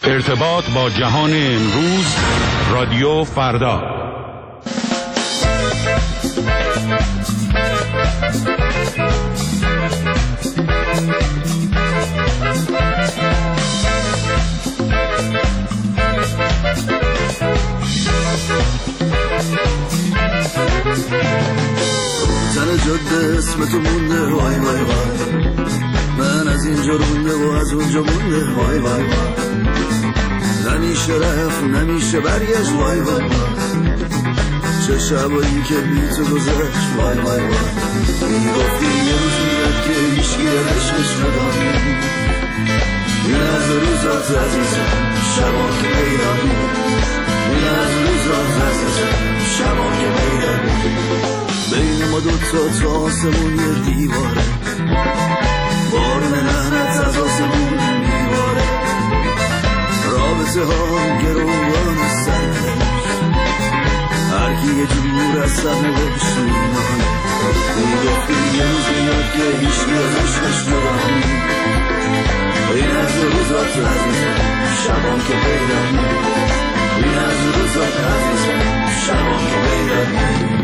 ارتباط با جهان امروز، رادیو فردا. زن جاده اسم تو مونده وای وای وای، من از اینجا رونده و از اونجا مونده وای وای وای، نمیشه رفت نمیشه برگشت وای وای وای، چه شبایی که بی تو گذشت وای وای وای، میگفتی یه روز میاد که هیچکی عشقش نداری، این از روزات عزیزم شبا که بیداری، این از روزات عزیزم شبا که بیداری، بین ما دوتا تا آسمون یه دیواره، بارون لعنت از آسمون میباره، رابطه ها گروگان سرنوشت، هر کی یه جور از سرنوشت میمانه، میگفتی یه روز میاد که هیچکی از عشقش نداری، این از روزات عزیزم شبان که بیداری، این از روزات عزیزم شبان که بیداری.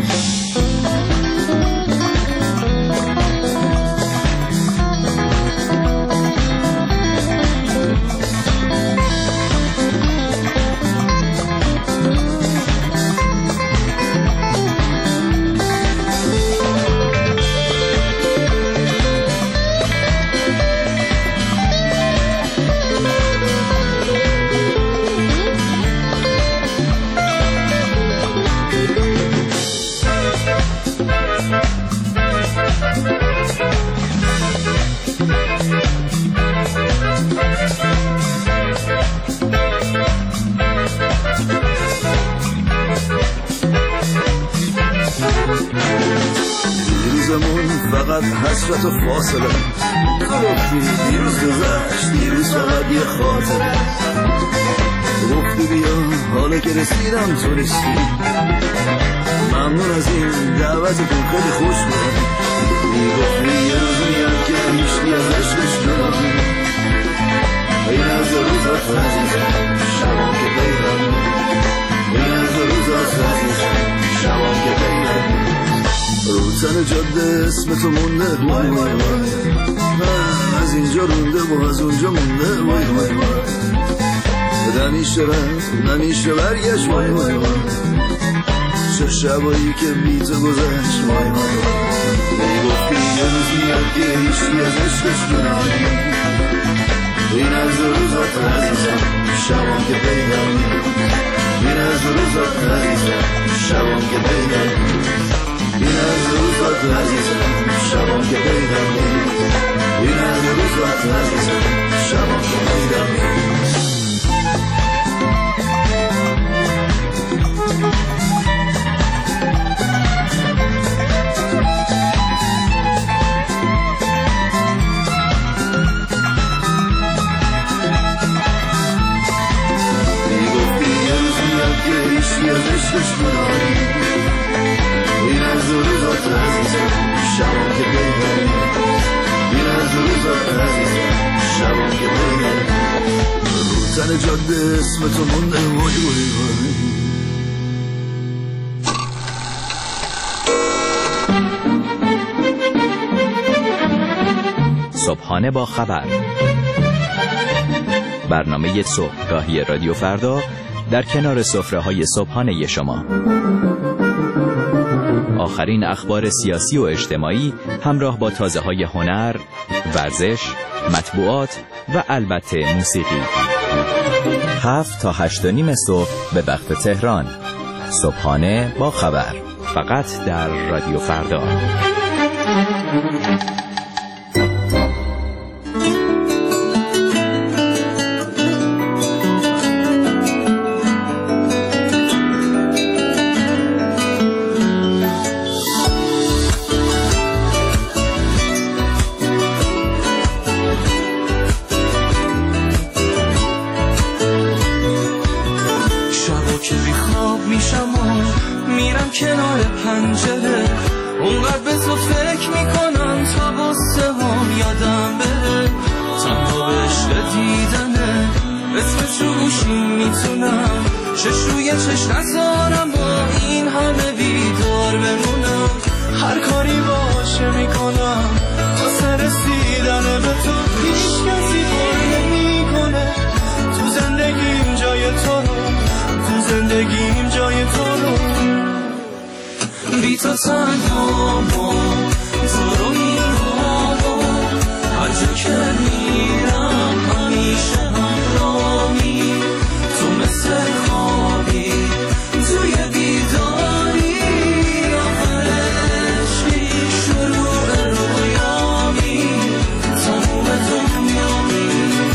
فقط حسرت و فاصله، گفتی دیروز گذشت دیروز فقط یه خاطره، گفتی بیا حالا که رسیدم تو رسید، ممنون از این دعوتتون خیلی خوش بود، میگفتی یه روز میاد که هیچکی از عشقش نداری، این از روزات عزیزم شبان که بیداری، این از روزات عزیزم شبان که بیداری، رو تن جاده اسم تو مونده وای وای وای، من از اینجا رونده و از اونجا مونده وای وای وای، نمیشه رفت نمیشه برگشت وای وای وای، چه شبایی که بی تو گذشت وای وای وای، میگفتی یه روز میاد که هیچکی از عشقش نداری، این از روزات عزیزم شبان که بیداری، این از روزات عزیزم شبان که بیداری، این از روزات عزیزم شبان که بیداری، این از روزات عزیزم شبان که بیداری. میگفتی یه روز میاد که هیچکی از عشقش نداری، این از روزات عزیزم شبان که بیداری، این از روزات عزیزم شبان که بیداری، رو تن جاده اسم تو مونده وای وای وای. صبحانه با خبر، برنامه صبحگاهی رادیو فردا در کنار سفره‌های صبحانه شما. آخرین اخبار سیاسی و اجتماعی همراه با تازه‌های هنر، ورزش، مطبوعات و البته موسیقی. 7 تا 8:30 صبح به وقت تهران. صبحانه با خبر، فقط در رادیو فردا. میرم کنار پنجره، اونقدر به تو فکر میکنم تا با سهام یادم بره، تنها به عشق دیدنه اسمش رو گوشیم میتونم چشوی چشم نذارم با این همه بیدار بمونم هر کاری باشه میکنم واسه رسیدن به تو هیچ کسی پر نمیکنه تو زندگیم جای تو رو تو زندگیم جای تو رو بی تو تنها تو رو میخوام هر جا که میرم همیشه همراهی تو مثل خوابی توی بیداری آخر عشقی شروع رویامی تموم دنیامی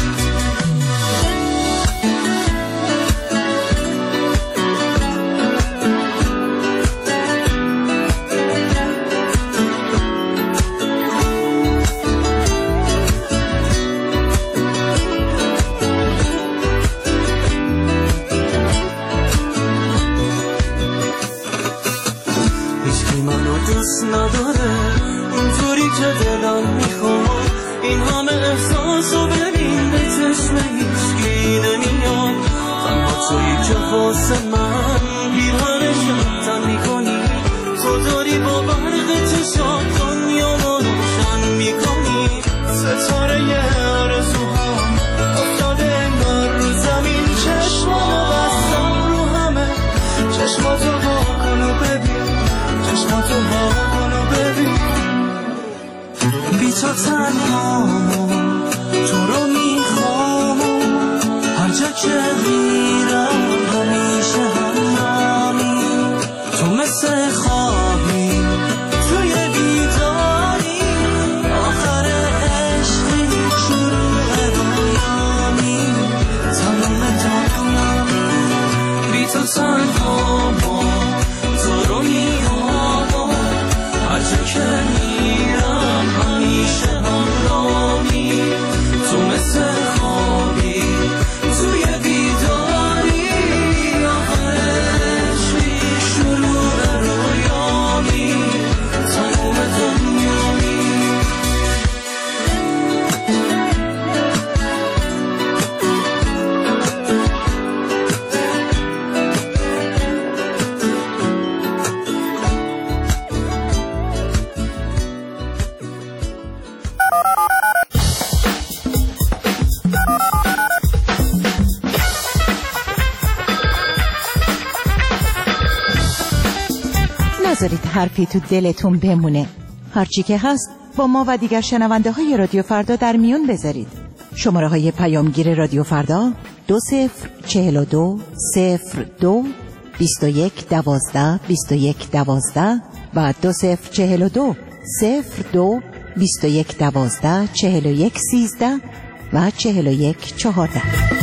نداره اونطوری که دلم میخواد این همه احساسو ببین به چشم هیچکی نمیاد تنها تویی که واسه من بیرانه شمتن میکنی تو داری با برق چشات دنیامو روشن میکنی ستاره آرزوهام افتاده انگار رو زمین چشمامو بستم رو همه چشماتو واکن و ببین چشماتو واکن و ببین بی تو تنهامو تو رو میخوام هر جا که میرم همیشه همراهی تو مثل خوابی توی بیداری آخر عشقی شروع رویامی تموم دنیامی بی تو تنهامو تو رو میخوام هر جا که میرم همیشه همراهی تو مثل خوابی توی بیداری آخر عشقی شروع رویامی تموم دنیامی نذارید حرفی تو دلتون بمونه. هرچی که هست با ما و دیگر شنونده های رادیو فردا در میون بذارید. شماره های پیامگیر رادیو فردا 2042 02 21 12 21 12 و 2042 02 21 12 41 13 و 41 14.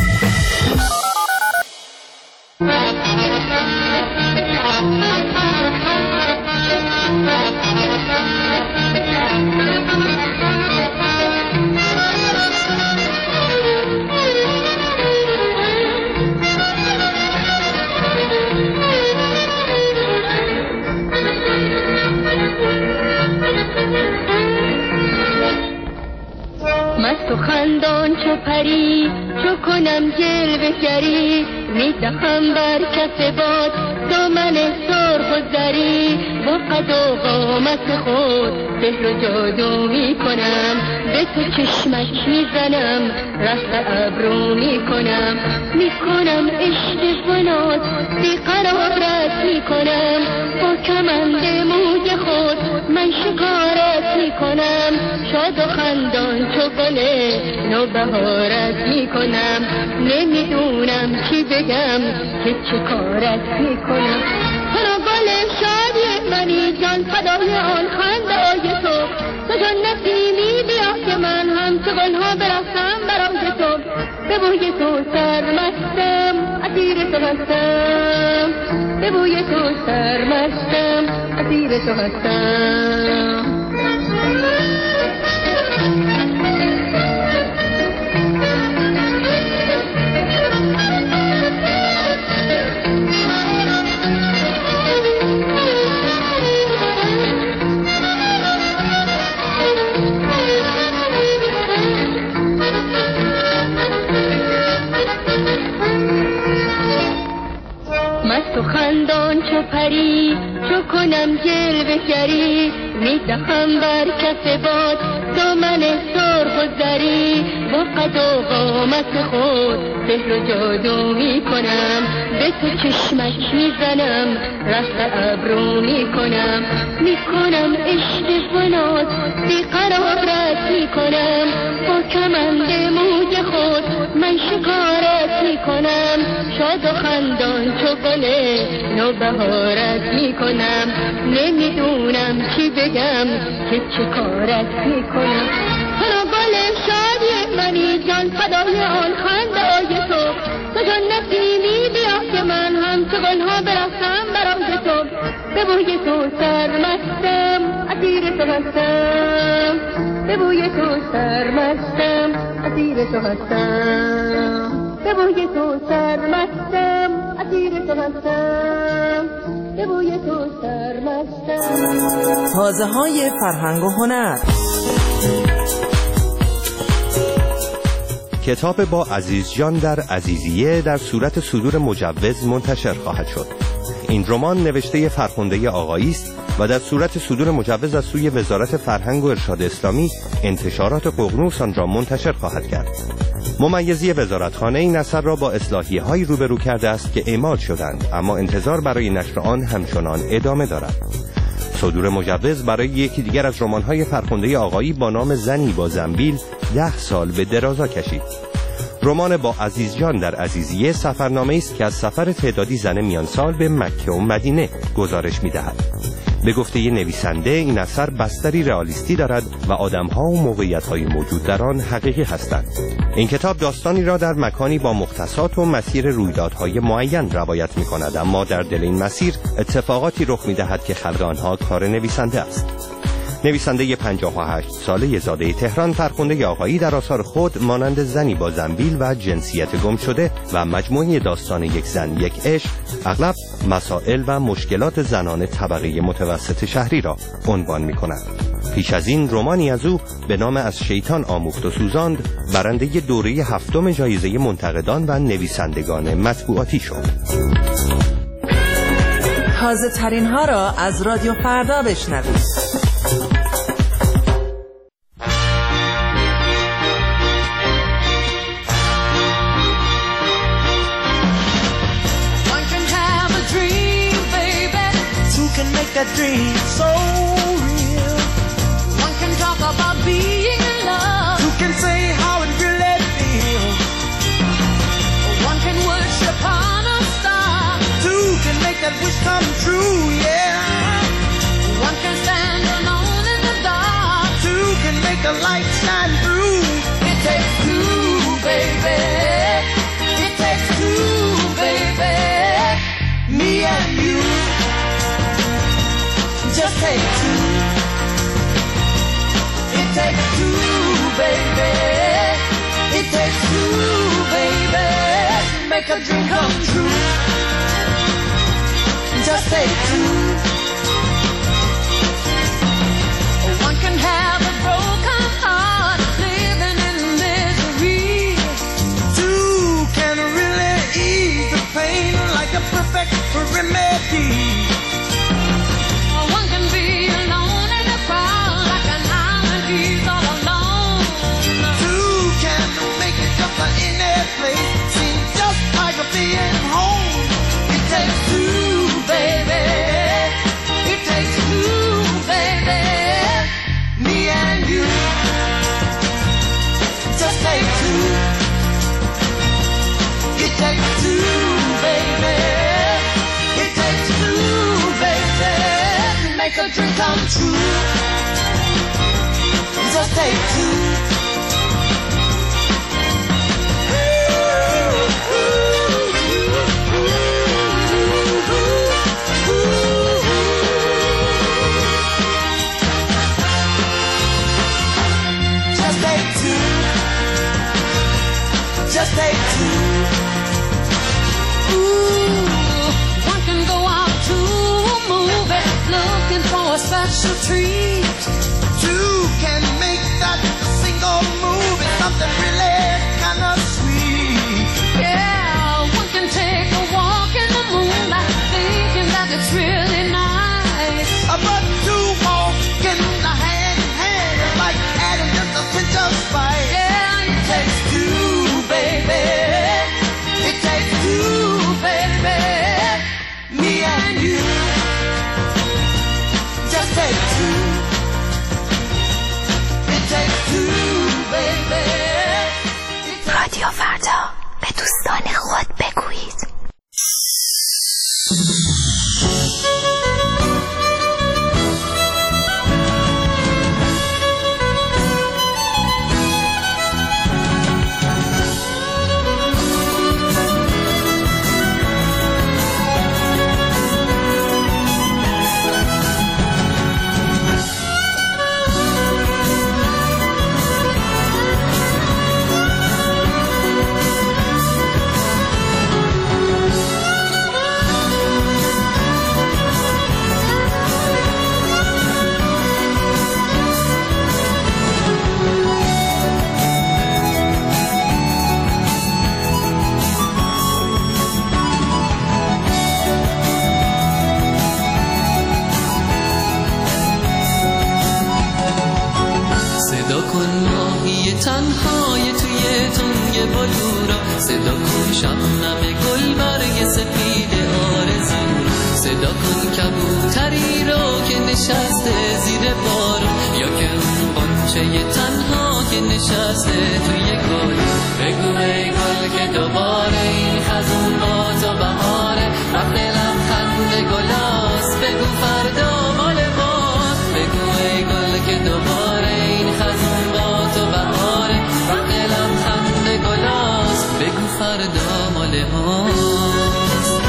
مست و خندان چو پری چو کنم جلوه گری میدهم بر کف باد دامن سرخ و زری با قد و قامت خود سحر و جادو میکنم به تو چشمک میزنم رفت ابرو میکنم عشق فنات بیقرارت میکنم با کمند موج خود من شکارت میکنم شاد و خندان چو گل نوبهارت میکنم نمیدونم چی بگم که چه کارت میکنم تو گل شادی منی جان فدای آن خندای تو جان نسیمی بیا که من هم چو گلها برفتم برای تو به بوی تو سرمستم اسیر تو هستم به بوی تو سرمستم اسیر تو هستم مست و خندان چو پری چو کنم جلوه گری میدهم بر کف باد دامن سرخ و زری با قد و قامت خود سحر و جادو میکنم به تو چشمک میزنم رفت ابرو میکنم عشق و ناز بیقرارت میکنم با کمند موج خود من شکارت میکنم شاد و خندان چو گل نوبهارت میکنم نمیدونم چی بگم که چه کارت میکنم تو گل شادی منی جان فدای آن خنده‌های تو جان نسیمی بیا که من هم چو گلها برفتم برای تو به بوی تو سرمستم اسیر تو هستم به بوی تو سرمستم اسیر تو هستم به بوی تو سرمستم اسیر تو هستم به بوی تو سرمستم. تازه های فرهنگ و هنر. کتاب با عزیزجان در عزیزیه در صورت صدور مجوز منتشر خواهد شد. این رمان نوشته فرخنده آقایی است و در صورت صدور مجوز از سوی وزارت فرهنگ و ارشاد اسلامی انتشارات ققنوس آن را منتشر خواهد کرد. ممیزی وزارتخانه این اثر را با اصلاحیه‌هایی روبرو کرده است که اعمال شدند، اما انتظار برای نشر آن همچنان ادامه دارد. صدور مجوز برای یکی دیگر از رمان‌های فرخنده آقایی با نام زنی با زنبیل 10 سال به درازا کشید. رمان با عزیزجان در عزیزیه سفرنامه است که از سفر تعدادی زن میان سال به مکه و مدینه گزارش می‌دهد. به گفته نویسنده این اثر بستری رئالیستی دارد و آدم‌ها و موقعیت‌های موجود در آن حقیقی هستند. این کتاب داستانی را در مکانی با مختصات و مسیر رویدادهای معین روایت می‌کند، اما در دل این مسیر اتفاقاتی رخ می‌دهد که خلق آنها کار نویسنده است. نویسنده 58 ساله زاده تهران فرخنده آقایی در آثار خود مانند زنی با زنبیل و جنسیت گم شده و مجموعه داستان یک زن یک عشق اغلب مسائل و مشکلات زنان طبقه متوسط شهری را عنوان می‌کند. پیش از این رمانی از او به نام از شیطان آموخت و سوزاند برنده دوره 7 جایزه منتقدان و نویسندگان مطبوعاتی شد. تازه ترین ها را از رادیو فردا بشنوید. That dream so real. One can talk about being in love. Who can say how it really feels? One can worship on a star. Two can make that wish come true, yeah. One can stand alone in the dark. Two can make the light shine through. It takes two, baby. It takes two, baby. Me and you. Just take two. It takes two, baby. It takes two, baby. Make a dream come true. Just take two. One can have a broken heart, living in misery. Two can really ease the pain like a perfect remedy. Seems just like a being home. It takes two, baby. It takes two, baby. Me and you. Just take two. It takes two, baby. It takes two, baby. Make a dream come true. Just take two. Just take two. Ooh, one can go out to a movie looking for a special treat. Two can make that single movie something really kind of sweet. Yeah, one can take a walk in the moonlight you. Just take two. It takes two, baby. رادیو فردا به دوستان خود بگویید. تنهای توی تنگ بلورا، صدا کن شبنم گل برگ سپید آرزو، صدا کن کبوتری رو که نشسته زیر بارون، یا که اون قنچه تنها که نشسته توی گل. بگو ای گل که دوباره این خزون با تو بهاره، وقت لبخند گلاست، بگو فردا مال ماست. بگو ای گل که دوباره این خزون با تو بهاره، وقت لبخند گلاست، بگو فردا مال ماست.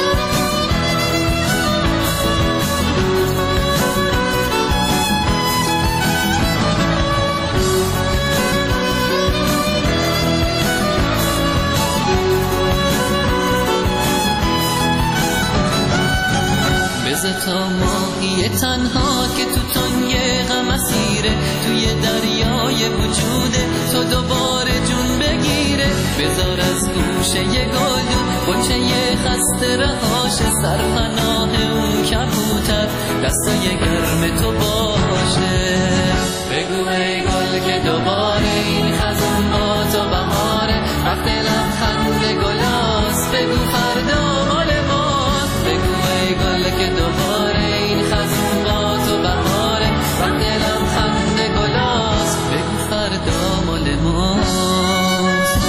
تا ماهی تنها که تو تنگ غم اسیره، توی دریای وجوده تو دوباره جون بگیره. بذار از گوشه گلدون قنچه خسته رهاش، سرپناه اون کبوتر دستای گرم تو باشه. بگو ای گل که دوباره این خزون با تو بهاره، وقت لبخند گلاست، بگو فردا مال ماست. بگو ای گل که دوباره این خزون با تو بهاره، وقت لبخند گلاست، بگو فردا مال ماست.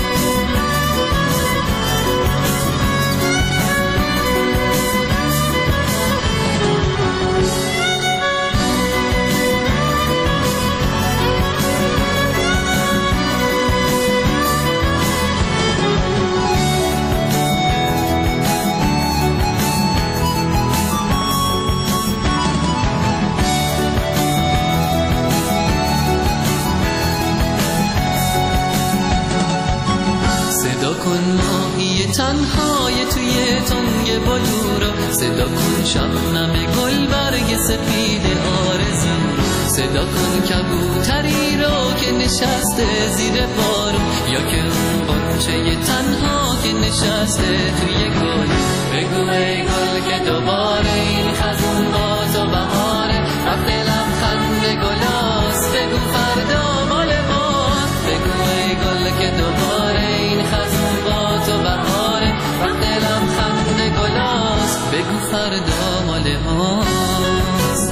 تنهای توی تنگ بلورا، صدا کن شبنم گل برگ سپید آرزو، صدا کن کبوتری رو که نشسته زیر بارون، یا که اون قنچه تنها که نشسته توی گل. بگو ای گل که دوباره این خزون با تو بهاره، وقت لبخند گلاست، بگو فردا مال ماست. بگو ای گل که دوباره این خزون با تو بهاره، وقت لبخند گلاست، بگو فردا مال ماست.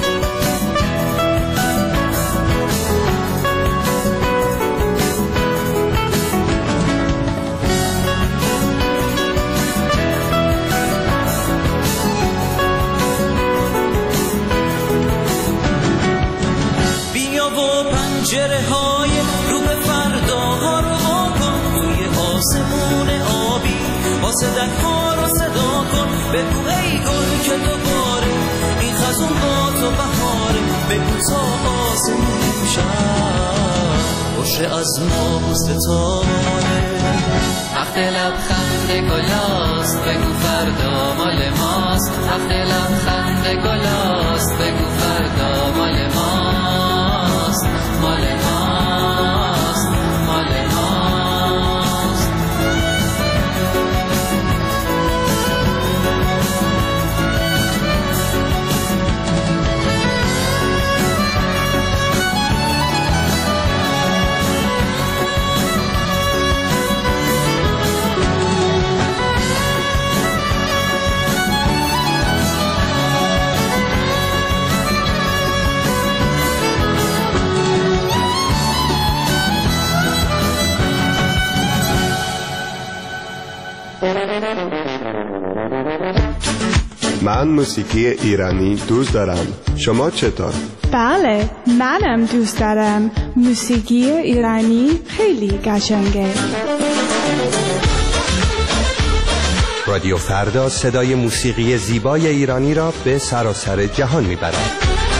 بیا و پنجره های رو به فرداها رو واکن، روی آسمون آبی صدک ها رو صدا کن. بگو ای گل که دوباره این خزون با تو بهاره، بگو تا آسمون شب باشه از ما ستاره. وقت لبخند گلاست، بگو فردا مال ماست. وقت لبخند گلاست، بگو فردا مال ماست، مال ماست، مال ماست. من موسیقی ایرانی دوست دارم. شما چطور؟ بله، منم دوست دارم. موسیقی ایرانی خیلی قشنگه. رادیو فردا صدای موسیقی زیبای ایرانی را به سراسر جهان میبرد.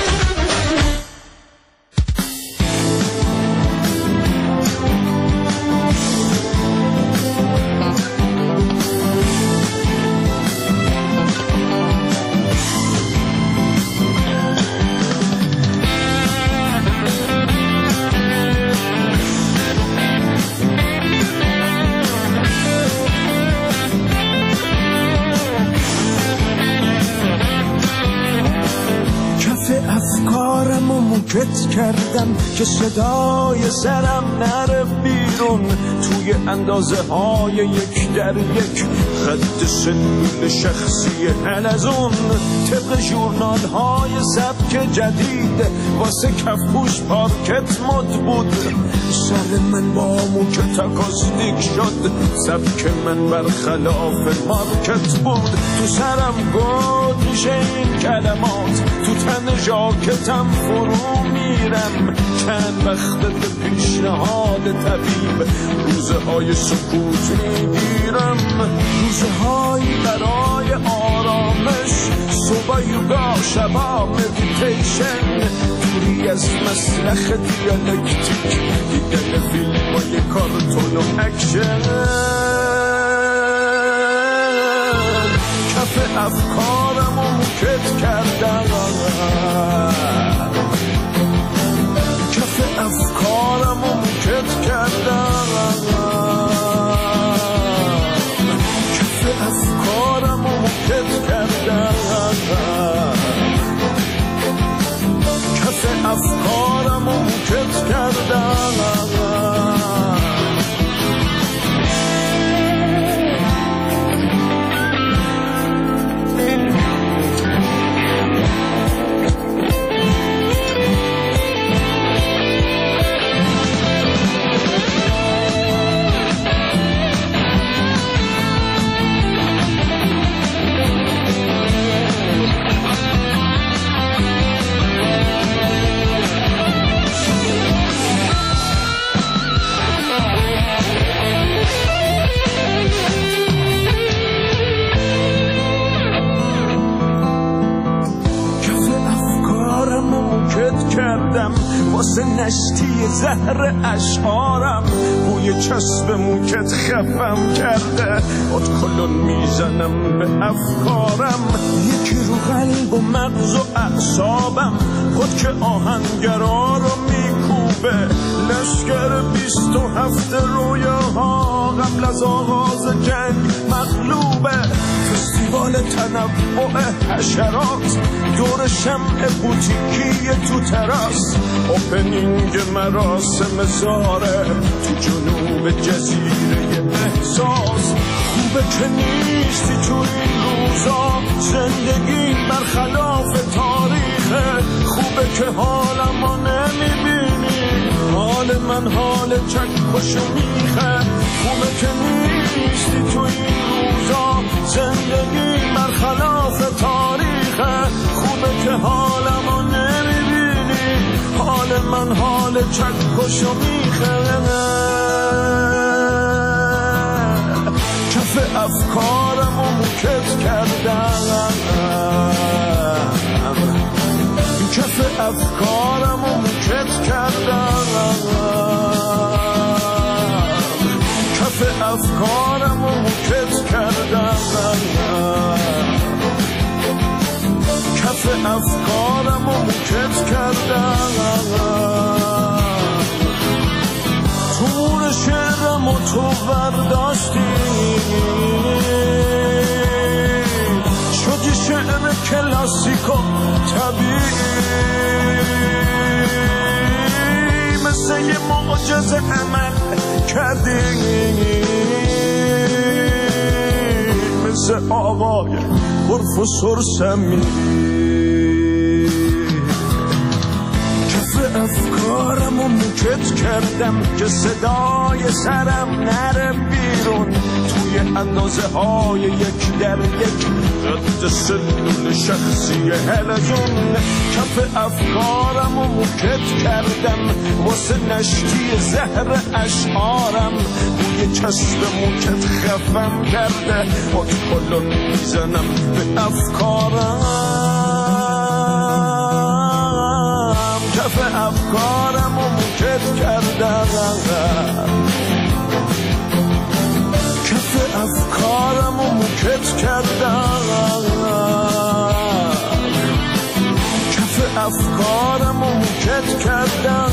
کردم که صدای سرم نره بیرون توی اندازه های یک در یک خط سلول شخصی حلزون طبق ژورنال های سبک جدید واسه کفپوش پارکت مد بود. سر من با موکت اکاستیک شد، سبک من برخلاف مارکت بود. تو سرم گود میشه این کلمات، تو تن ژاکتم فرو میرم. چند وقت پیشنهاد طبیب روزهای سکوت میگیرم، روزهایی برای آرامش، صبح یوگا شبا مدیتیشن، دوری از مسلخ دیالکتیک، دیدن فیلم های کارتون و اکشن. کف افکارم و موکت کردم، کف افکارم و موکت کردم، کف افکارم و موکت کردم، کف افکارم و موکت کردم. واسه نشتی زهر اشعارم بوی چسب موکت خفم کرده، ادکلون میزنم به افکارم، یکی رو قلب و مغز و اعصابم، خود که آهنگرا رو میکوبه، لشکر 27 رویاها قبل از آغاز جنگ مغلوبه، فستیوال تنوع حشرات دور شمع بوتیکی تو تراس، اوپنینگ مراسم زاره تو جنوب جزیره احساس. خوبه که نیستی تو این روزا، زندگی برخلاف تاریخه، خوبه که حالمو نمیبینی، حال من حال چکشو میخه. خوبه که نیستی تو این روزا، زندگی برخلاف تاریخه، خوبه که حالمو نمیبینی، حال من حال چکشو میخه. کف افکارم و موکت کردم، کف افکارم و موکت کردم، کف افکارم و موکت کردم، کف افکارم و موکت کردم. تور شعرم و تو برداشتی، شدی شعر کلاسیک و طبیعی، مثل یه معجزه عمل کردی، مثل آقای پروفسور سمیری. کف افکارم و موکت کردم که صدای سرم نره بیرون توی اندازه های یک در یک ضد سلول شخصی هلزون. کف افکارم و موکت کردم واسه نشتی زهر اشعارم. بوی چسب موکت خفم کرده خود کلون میزنم به افکارم. کف افکارم و موکت کردم. کف افکارم و موکت کردم. کف افکارم و موکت کردم.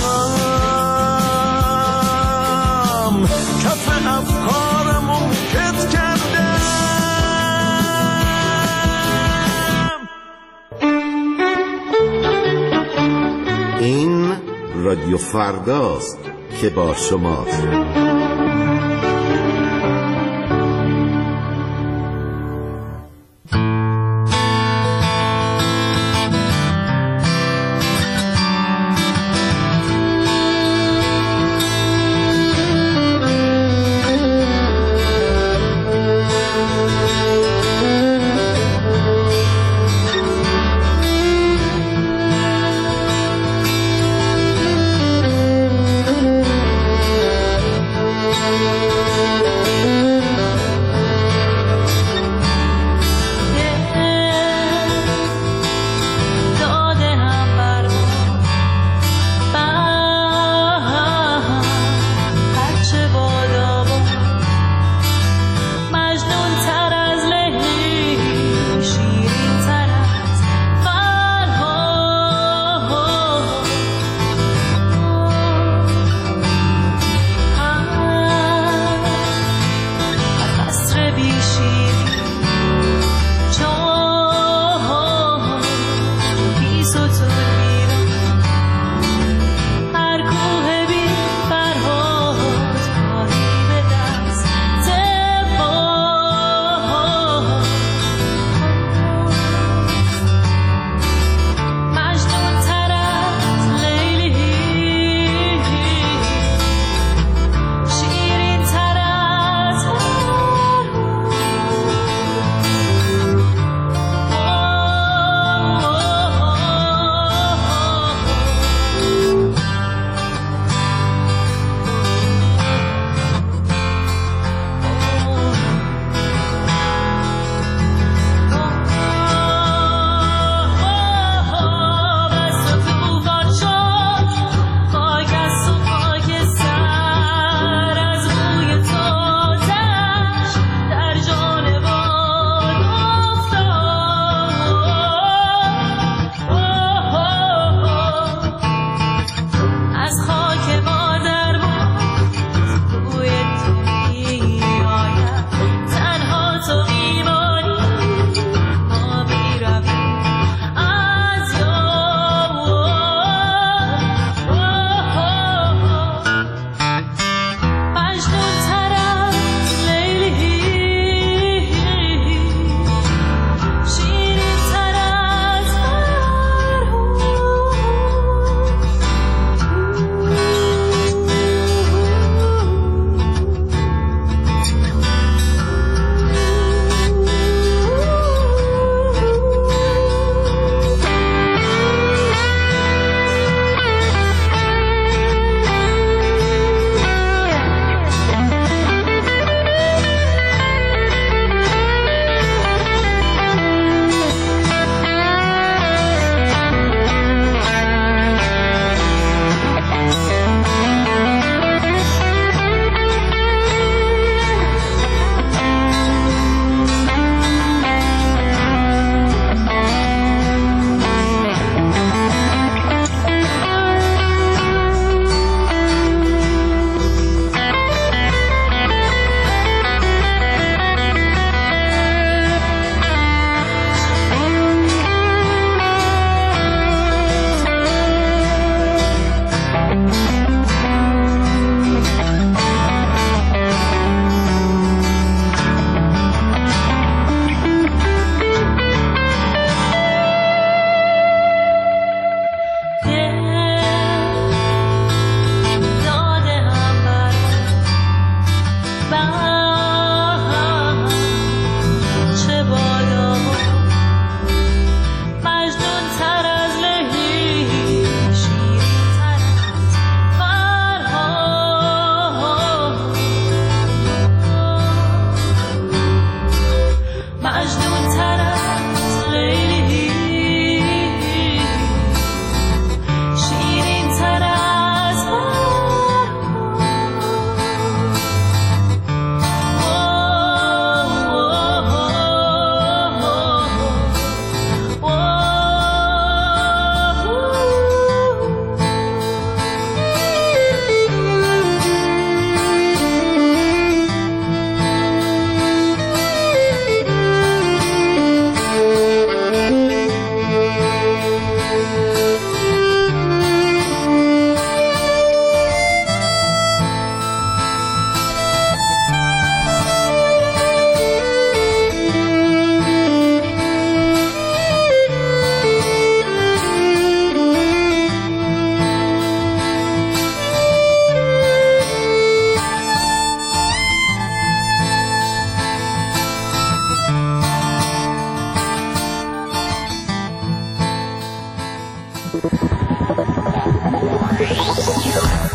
کف افکارم و موکت کردم. این رادیو فرداست که با شماست.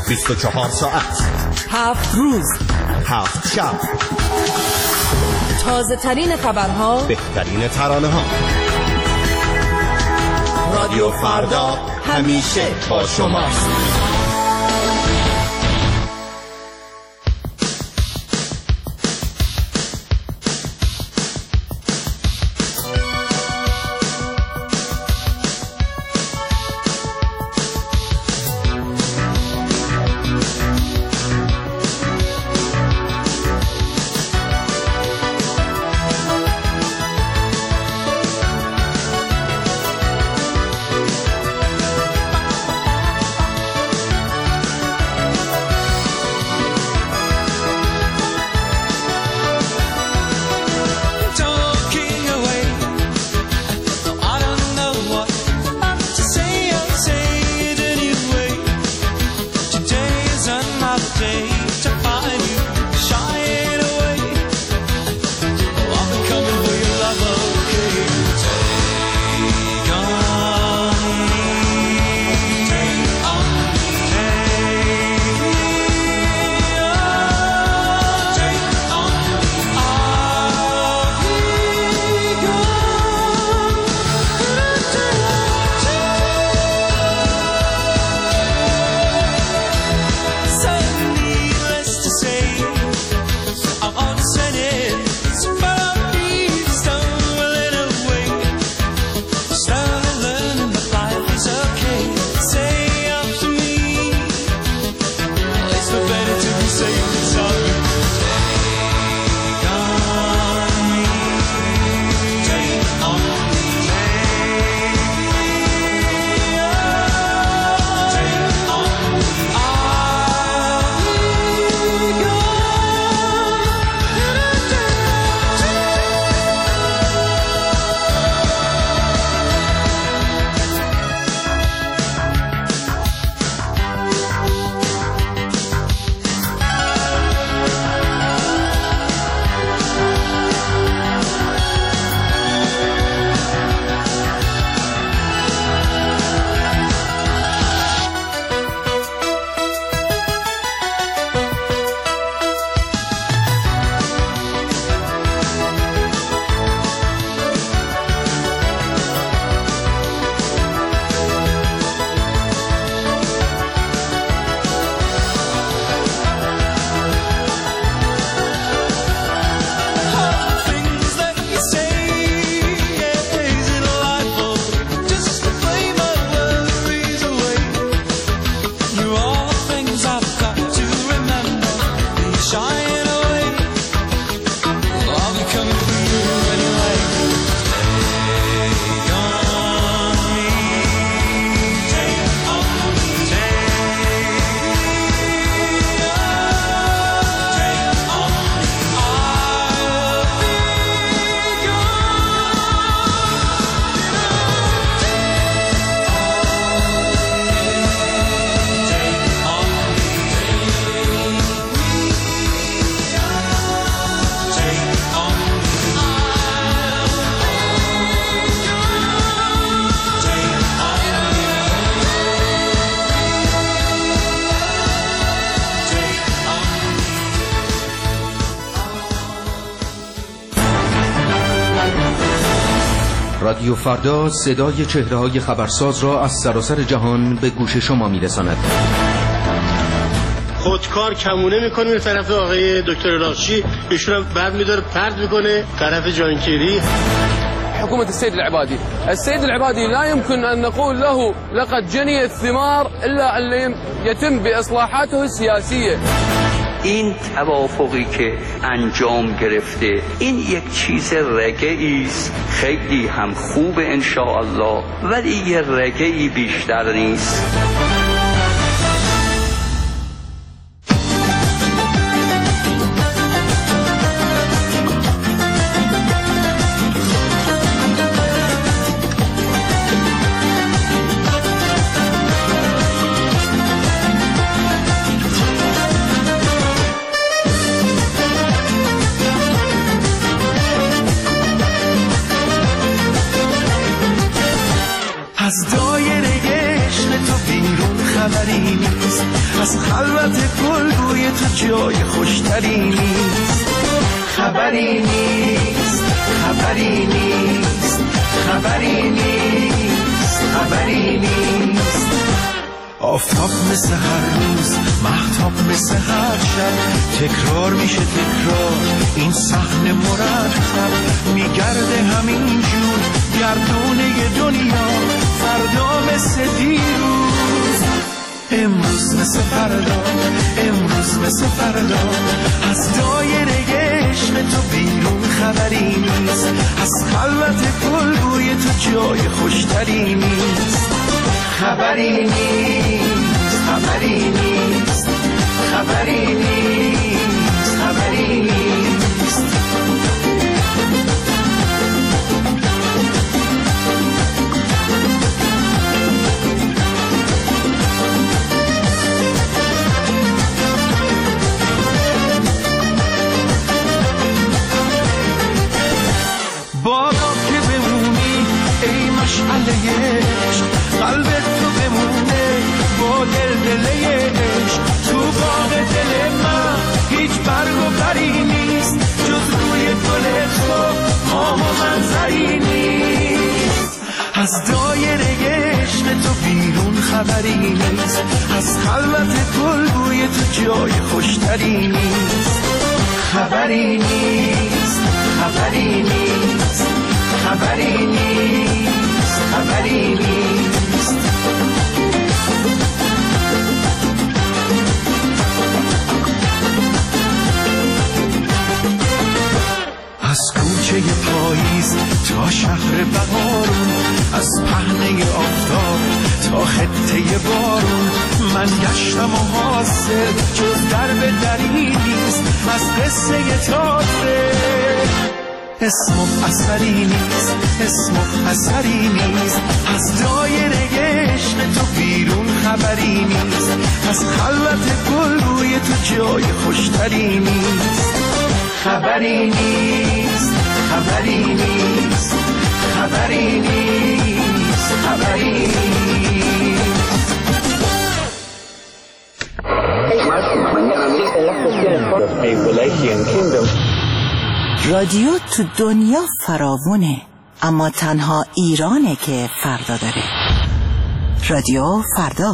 24 ساعت 7 روز 7 شب، تازه ترین خبرها، بهترین ترانه ها. رادیو فردا همیشه با شماست. رادیو فردا صدای چهره‌های خبرساز را از سراسر جهان به گوش شما می‌رساند. خودکار کمونه میکنه به طرف آقای دکتر راشی، ایشون هم بعد میداره پرد میکنه طرف جانکیری. حكومة السيد العبادي لا يمكن أن نقول له لقد جني الثمار إلا أن يتم بإصلاحاته السياسية. این توافقی که انجام گرفته این یک چیز رگه‌ای است، خیلی هم خوب ان شاء الله، ولی یه رگه‌ای بیشتر نیست. از دایره عشق تو بیرون خبری نیست، از خلوت گل بوی تو جای خوشتری نیست. خبری نیست، خبری نیست، خبری نیست، خبری نیست. آفتاب مثل هر روز، مهتاب مثل هر شب، تکرار میشه تکرار این صحنه مرتب. میگرده همین جور گردونه دنیا، فردا مثل دیروز، امروز مثل فردا، امروز مثل فردا. از دایره عشق تو بیرون خبری نیست، از خلوت گل بوی تو جای خوشتری نیست. خبری نیست، خبری نیست، خبری نیست، خبری نیست. بادا که بمونی ای مشعله عشق، قلبت تو بمونه با دلدله عشق. تو باغ دل من هیچ برگ و بری نیست، جز روی گل تو آم و منظری نیست. از دایره عشق تو بیرون خبری نیست، از خلوت گل بوی تو جای خوشتری نیست. خبری نیست، خبری نیست، خبری نیست، خبری نیست. از کوچه پاییز تا شهر بهارون، از پهنه آفتاب تا خطه بارون، من گشتم و حاصل جز درب دری نیست. از قصه تازه اسم و اثری نیست، اسم و اثری نیست. از دایره عشق تو بیرون خبری نیست، از خلوت گل بوی تو جای خوشتری نیست. خبری نیست، خبری نیست، خبری نیست، خبری نیست. رادیو تو دنیا فراوونه، اما تنها ایرانه که فردا داره. رادیو فردا.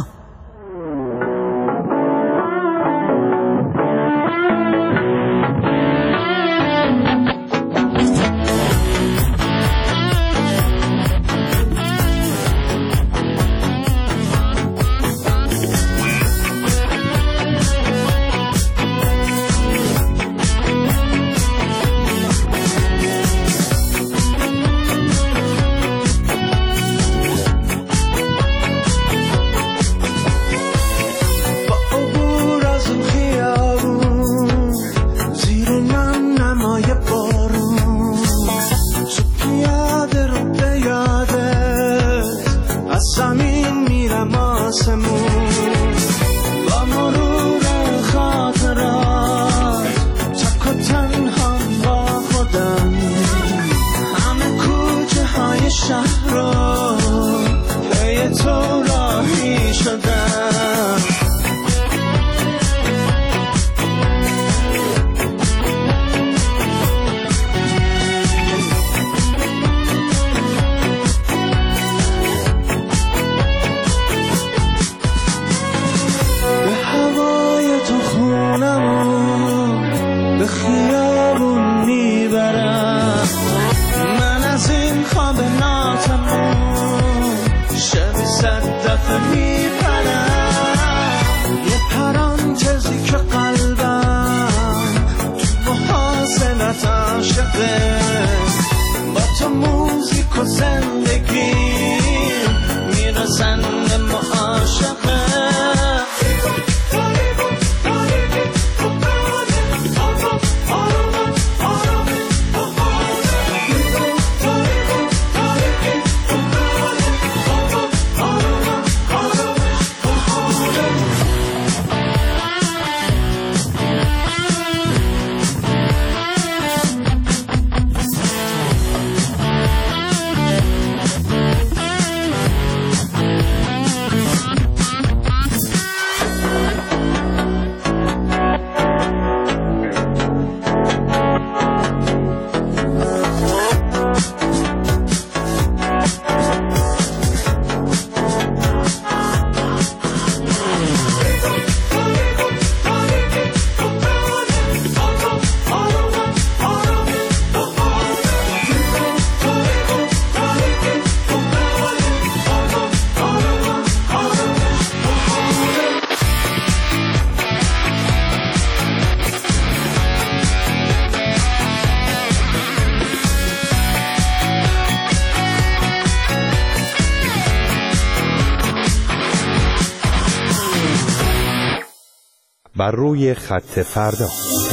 بر روی خط فردا.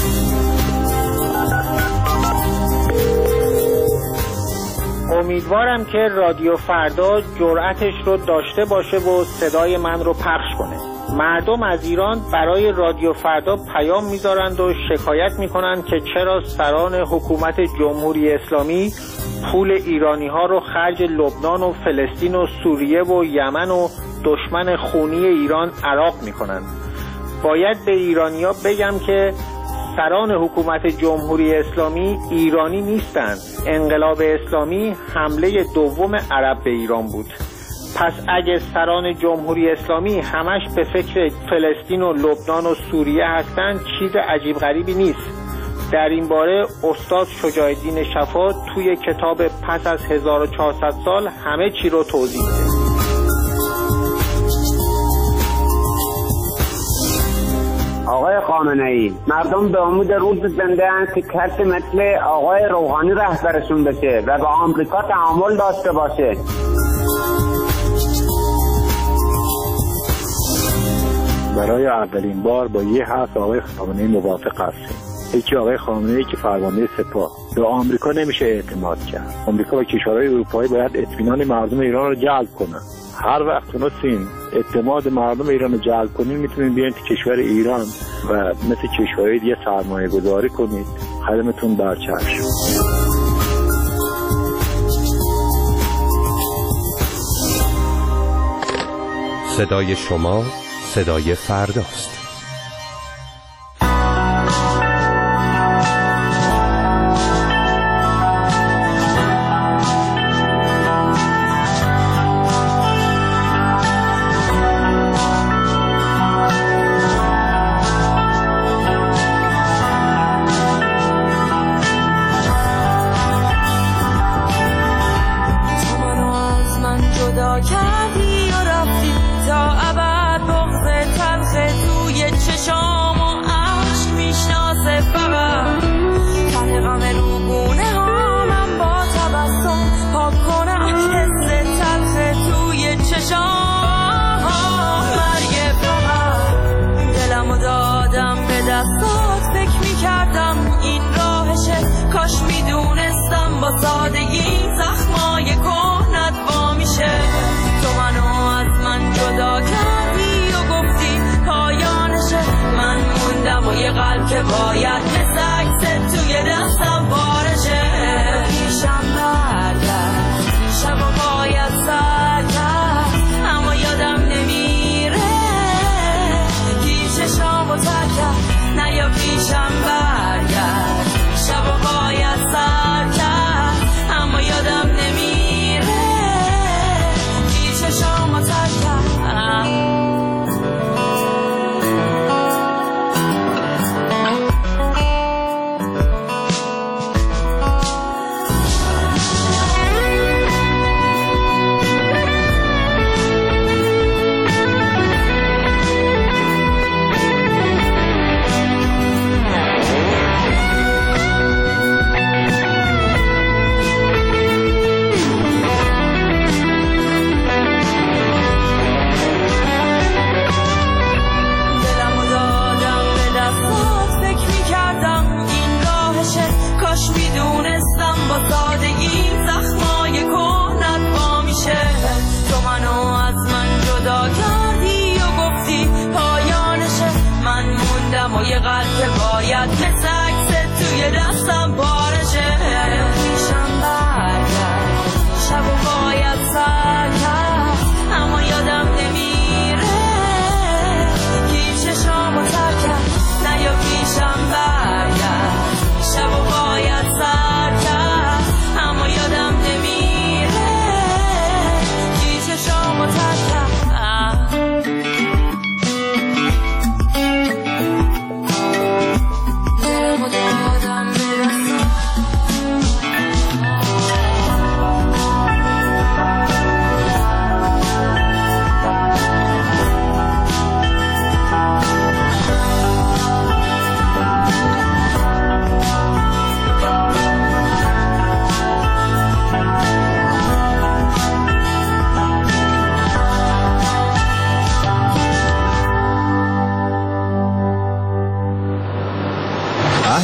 امیدوارم که رادیو فردا جرأتش رو داشته باشه و صدای من رو پخش کنه. مردم از ایران برای رادیو فردا پیام میذارند و شکایت میکنند که چرا سران حکومت جمهوری اسلامی پول ایرانی ها رو خرج لبنان و فلسطین و سوریه و یمن و دشمن خونی ایران عراق میکنند. باید به ایرانیا بگم که سران حکومت جمهوری اسلامی ایرانی نیستند. انقلاب اسلامی حمله دوم عرب به ایران بود. پس اگه سران جمهوری اسلامی همش به فکر فلسطین و لبنان و سوریه هستند چیز عجیب غریبی نیست. در این باره استاد شجاع الدین شفا توی کتاب پس از 1400 سال همه چی رو توضیح میده. آقای خامنه‌ای، مردم به امید روز زنده اند که کارت مثل آقای روحانی رهبرشون بشه و با آمریکا تعامل داشته باشه. برای اولین بار با یه حرف آقای خامنه‌ای موافق هستیم. یکی آقای خامنه‌ای که فرمانده سپاه. به آمریکا نمیشه اعتماد کرد. آمریکا و کشورهای اروپایی باید اطمینان مردم ایران رو جلب کنن. هر وقت تونستین اعتماد مردم ایران رو جلب کنین میتونین بیاین تو کشور ایران و مثل کشورهای دیگه سرمایه گذاری کنید. خدمتون برچشم. صدای شما صدای فرداست.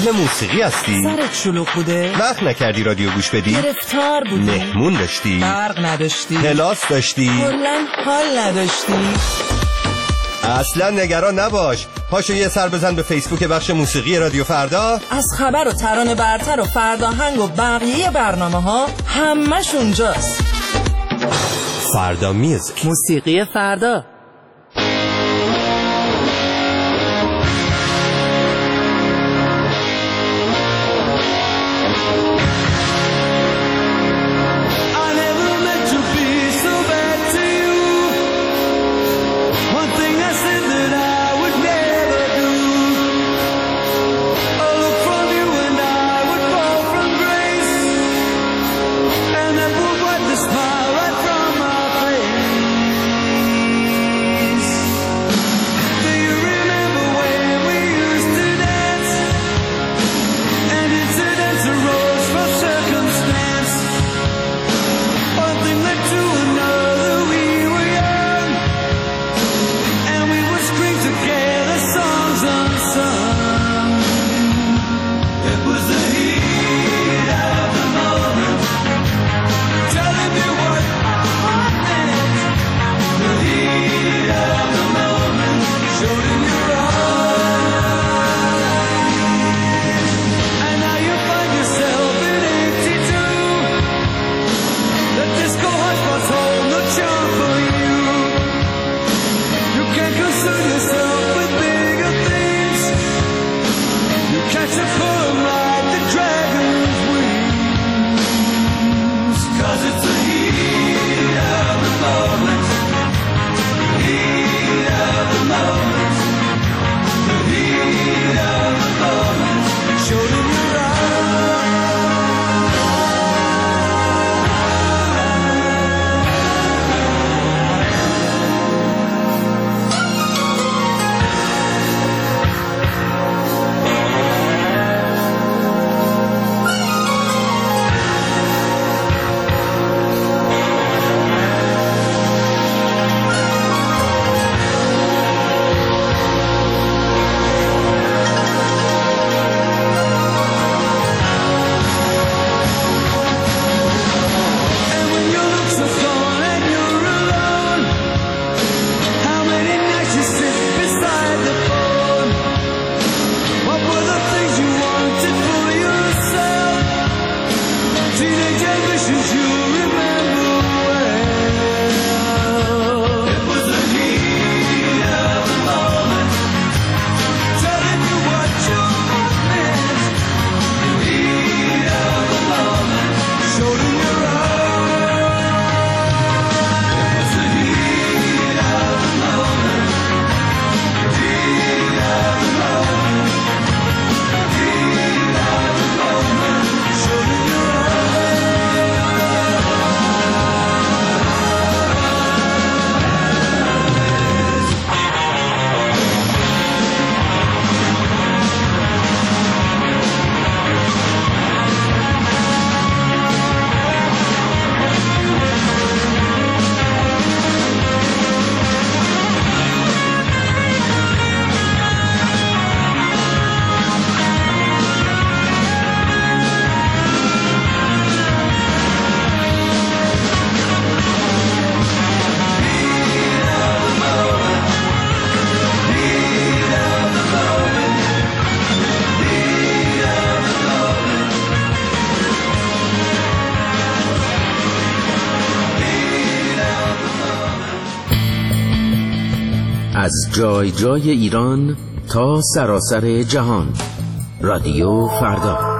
اهل موسیقی هستی؟ سرت شلوغ بوده؟ وقت نکردی رادیو گوش بدی؟ گرفتار بودی؟ مهمون داشتی؟ برق نداشتی؟ کلاس داشتی؟ کلاً حال نداشتی؟ اصلا نگران نباش. پاشو یه سر بزن به فیسبوک بخش موسیقی رادیو فردا. از خبر و ترانه برتر و فرداهنگ و بقیه برنامه ها همش اونجاست. فردا میوزیک، موسیقی فردا. از جای جای ایران تا سراسر جهان، رادیو فردا.